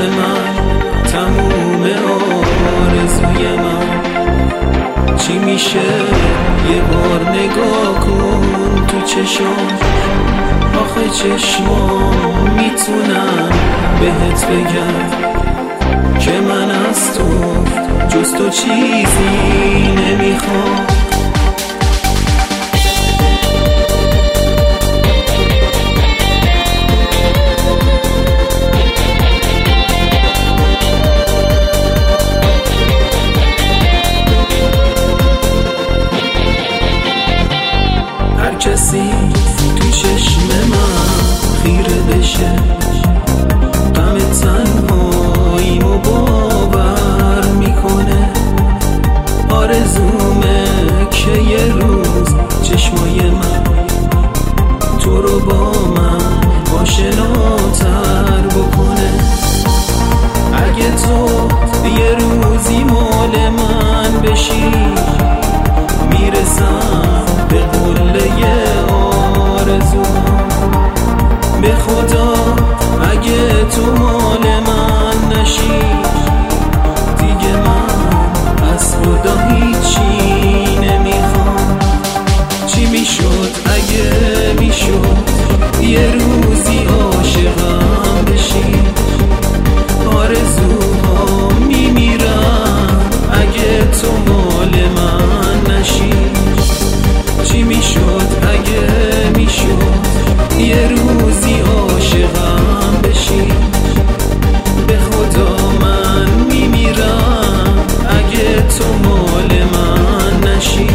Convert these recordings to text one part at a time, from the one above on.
من، تموم آرزوی من. چی میشه یه بار نگاه کن تو چشام، آخه چشمام میتونم بهت بگم که من از تو جز تو چیزی نمیخوام. هر کسی تو چشم من خیره بشه، غم تنهاییمو باور میکنه. آرزومه که یه روز چشمای من تو رو با من آشناتر بکنه. اگه تو یه روزی مال من بشی، میرسم به قله آرزوام. به خدا اگه تو مال من نشی، دیگه من از خدا هیچی نمیخوام. چی میشد اگه میشد یه روزی عاشقم بشی؟ آرزوها میمیرن اگه تو مال من نشی. چی میشد اگه میشد یه روزی عاشقم بشی؟ به خدا من میمیرم اگه تو مال من نشی.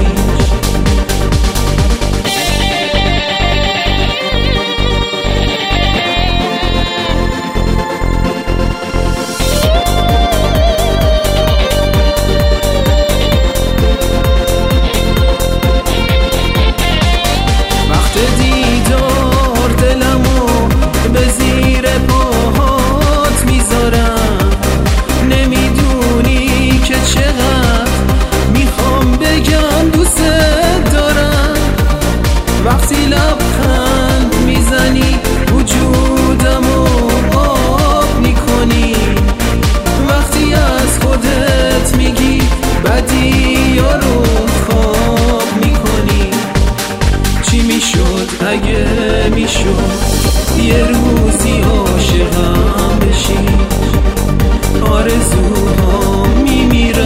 دیدار دلمو به زیر پاهات میذارم، نمیدونی که چقدر میخوام بگم دوست دارم. وقتی لبخند میزنی وجودمو آب میکنی، وقتی از خودت میگی بدی‌ها رو خواب میکنی. چی میشد اگه میشد یه روزی عاشقم بشی؟ آرزوها میمیرن